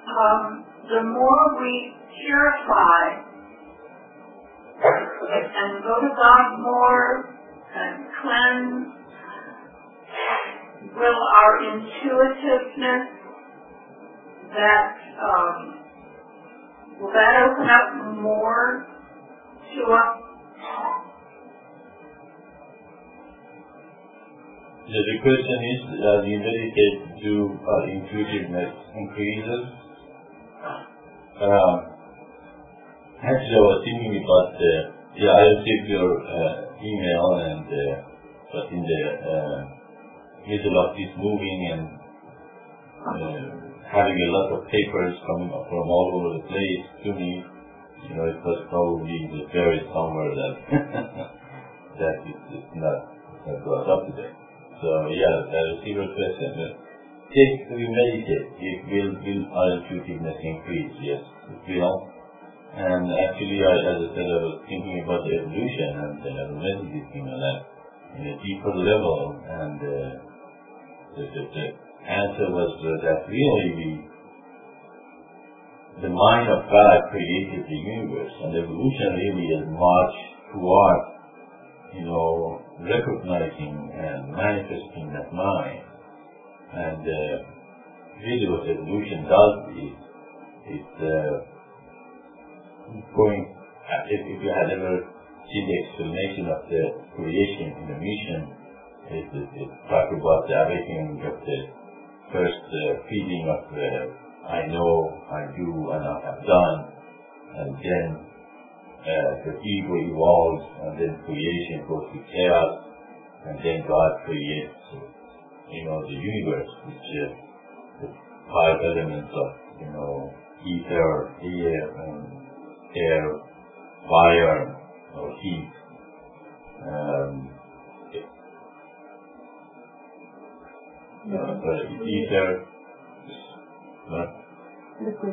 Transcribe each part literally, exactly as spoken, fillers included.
um, the more we purify and go to God more and cleanse, will our intuitiveness, that um, will that open up more to us? Yeah, the question is, as you meditate, do uh, intuitiveness increases? Um, actually, I was thinking about the, yeah, I received your uh, email, and uh, but in the uh, middle of this moving and uh, having a lot of papers coming up from all over the place to me, you know, it was probably buried somewhere that that is, is not, not brought up today. So yeah, I received your question. If we meditate, it will, will our intuitiveness increase? Yes, it will. And actually, I, as I said, I was thinking about the evolution, and uh, I was meditating on that in a deeper level, and uh, the, the, the answer was uh, that really we, the mind of God created the universe, and evolution really is marched toward, you know, recognizing and manifesting that mind. And uh, really what evolution does is, it's uh, going, if, if you had ever seen the explanation of the creation in the mission, it, it, it talks about the awakening of the first uh, feeling of the I know, I do, and I have done, and then uh, the ego evolves, and then creation goes to chaos, and then God creates, you know, the universe, which is the five elements of, you know, ether, air, and air, fire, or heat. Um, uh, sorry, ether, uh, liquid.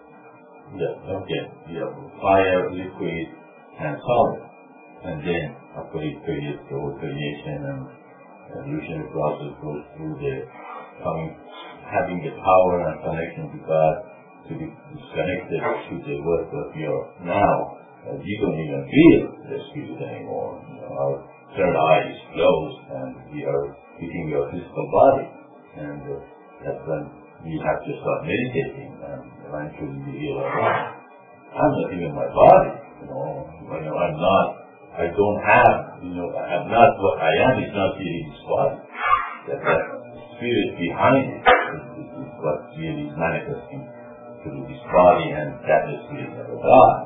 Yeah, okay. Yeah, fire, liquid, and solid. And then, after it creates the whole creation and evolutionary process goes through the coming, having the power and connection to God to be connected to the work that we are now. Uh, we don't even feel the spirit anymore. You know, our third eye is closed, and we are hitting our physical body. And uh, that's when we have to start meditating, and eventually we realize, I'm not even my body, you know, you know, I'm not, I don't have, you know, I'm not what I am, is not really this body. That, that spirit behind it is, is, is what really is manifesting through this body, and that is really never dies.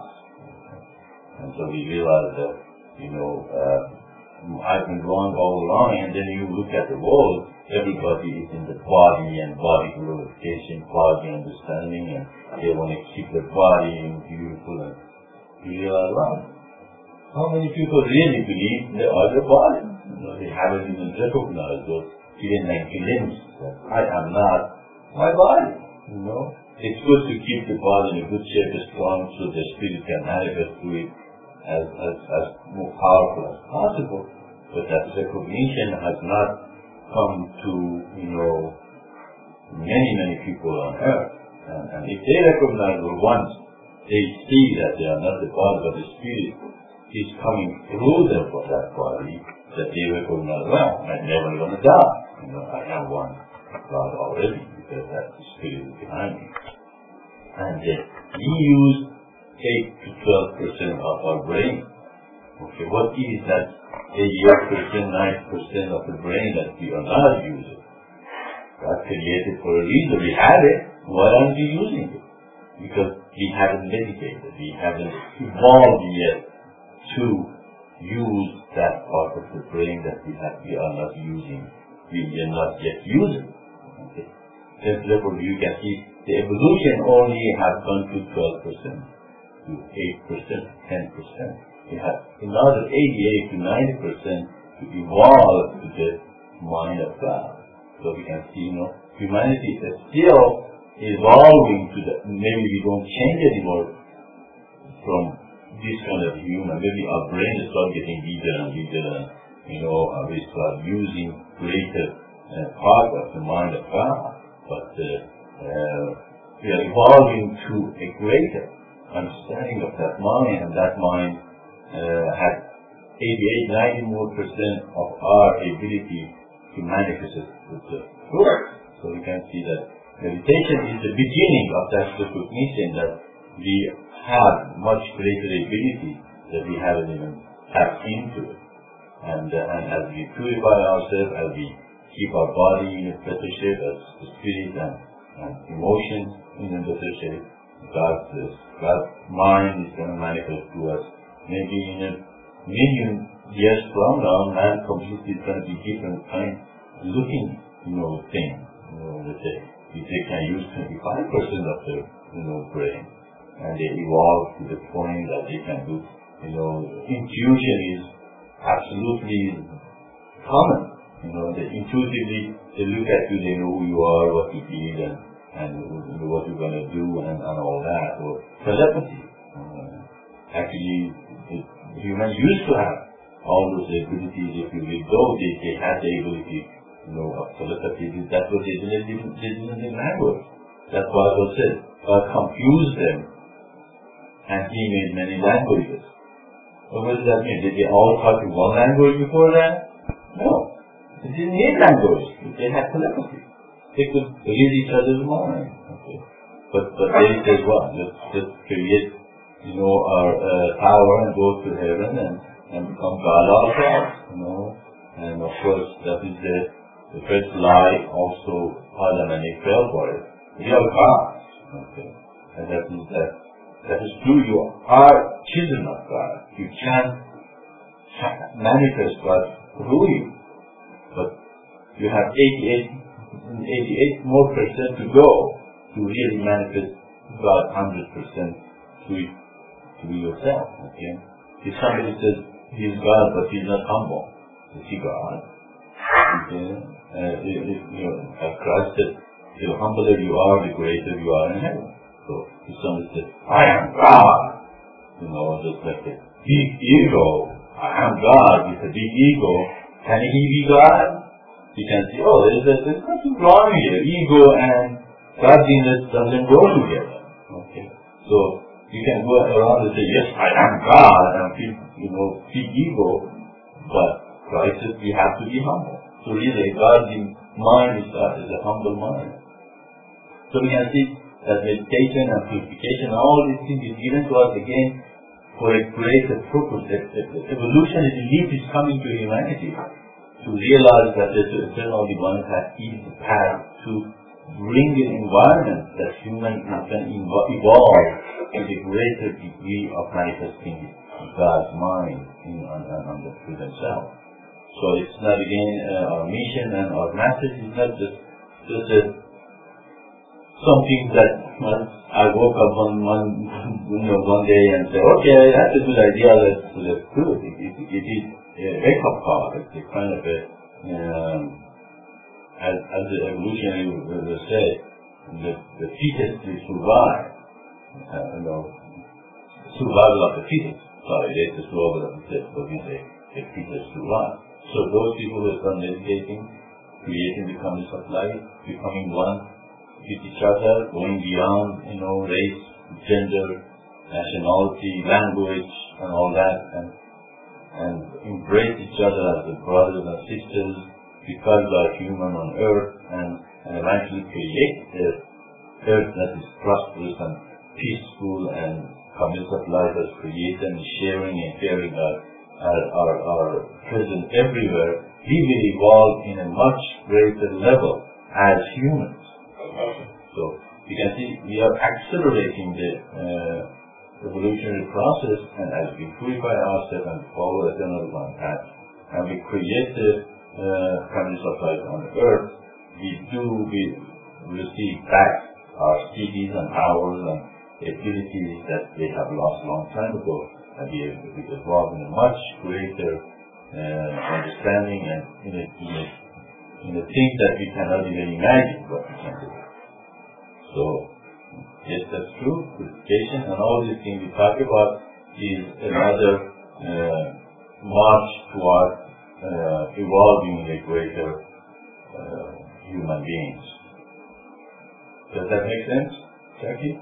And so we realize that, you know, uh, I've been wrong all along, and then you look at the world, everybody is in the body and body glorification, body understanding, and they want to keep the body beautiful, and you realize, well, how many people really believe they are the body? You know, they haven't even recognized those even ninety limbs. I am not my body, you know. It's good to keep the body in a good shape, strong, so the spirit can manifest through it as, as, as more powerful as possible. But that recognition has not come to, you know, many, many people on earth. And, and if they recognize it once, they see that they are not the body, but the spirit is coming through them for that body, that they recognize, well, I'm never going to die. You know, I have one God already, because that the spirit is behind me. And uh, we use eight to twelve percent of our brain. Okay, what is that eighty-eight percent, ninety percent of the brain that we are not using? God created for a reason. We had it. Why aren't we using it? Because we haven't meditated. We haven't evolved yet to use that part of the brain that we have. We are not using. We are not yet using. Okay. Therefore, you can see the evolution only has gone to twelve percent, to eight percent, ten percent. We have another eighty-eight to ninety percent to evolve to the mind of God. So we can see, you know, humanity is still evolving to the, maybe we don't change anymore from this kind of human. Maybe our brain is start getting bigger and bigger, and, you know, and we start using greater uh, part of the mind of God. But uh, uh, we are evolving to a greater understanding of that mind, and that mind uh, has eighty-eight, ninety more percent of our ability to manifest it with the truth. So we can see that meditation is the beginning of that recognition that we have much greater ability that we haven't even tapped into it. And, uh, and as we purify ourselves, as we keep our body in a better shape, as the spirit and, and emotions in a better shape, God's, uh, God's mind is going to manifest to us. Maybe in a million years from now, man completely is going to be different kind looking, you know, thing. You know, let's say, if they can use twenty-five percent of their, you know, brain, and they evolve to the point that they can do, you know, intuition is absolutely common. You know, they intuitively, they look at you, they know who you are, what you did, and, and you know, what you're going to do, and, and all that. Or telepathy. Uh, actually, the humans used to have all those abilities. If you read those, they, they had the ability, you know, of telepathy. That's what they didn't, they didn't need language. That's why God said, God confused them, and He made many languages. So what does that mean? Did they all talk in one language before that? No. They didn't need language. They had telepathy. They could read each other's mind. Okay. But but they said what? Let's just create, you know, our uh, power and go to heaven and, and become God ourselves, you know. And of course that is the, the first lie also Adam and Eve fell for it. We are gods. Okay. And that is that that is true, you are children of God. You can manifest God through you. But you have eighty-eight, eighty-eight more percent to go to really manifest God one hundred percent to, to yourself. Okay? If somebody says he is God but he is not humble, is he God? Okay? Uh, if, if, you know, as Christ said, the humbler you are, the greater you are in heaven. So if somebody says, I am God, you know, just like a big ego, I am God with a big ego, can he be God? You can say, oh, there's, a, there's nothing wrong here. Ego and godliness doesn't go together. Okay? So you can go around and say, yes, I am God, and feel, you know, big ego, but Christ says we have to be humble. So really, a godly mind is, uh, is a humble mind. So we can see that meditation and purification and all these things is given to us again for a greater purpose. That, that, that evolutionary belief is coming to humanity to realize that the eternal divine has eased the path to bring an environment that humans can evolve in a greater degree of manifesting God's mind in, on, on the true themselves. So it's not again uh, our mission and our message is not just just a something that well, I woke up one, one, you know, one day and said, okay, that's a good idea, let's, let's do it. It, it, it is a wake-up call. It's a kind of a, um, as, as the evolutionary will say, the, the fittest will survive. Uh, you know, survival of the fittest. Sorry, there's the survival of the fittest, but we say the fittest survive. So those people who start meditating, creating the conditions of life, becoming one with each other, going beyond, you know, race, gender, nationality, language, and all that, and and embrace each other as the brothers and sisters because they are human on earth, and, and eventually create the earth that is prosperous and peaceful, and conditions of life as created and sharing and caring are, are, are, are present everywhere. We will evolve in a much greater level as humans. So you can see we are accelerating the uh, evolutionary process, and as we purify ourselves and follow the eternal divine path, and we create the uh, conditions of life on the earth, we do we receive back our cities and powers and abilities that they have lost a long time ago, and we evolve in a much greater uh, understanding and in a, in a in a thing that we cannot even imagine what we can do. So, yes, that's true. Purification and all these things we talk about is another uh, march toward uh, evolving in a greater uh, human beings. Does that make sense? Jackie?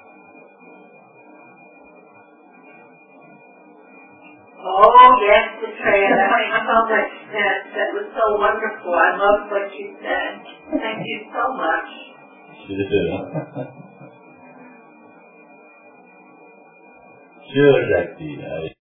Oh, yes, Betrayal. Thank you so much. That, that was so wonderful. I loved what you said. Thank you so much. Sure. Sure, Jackie. I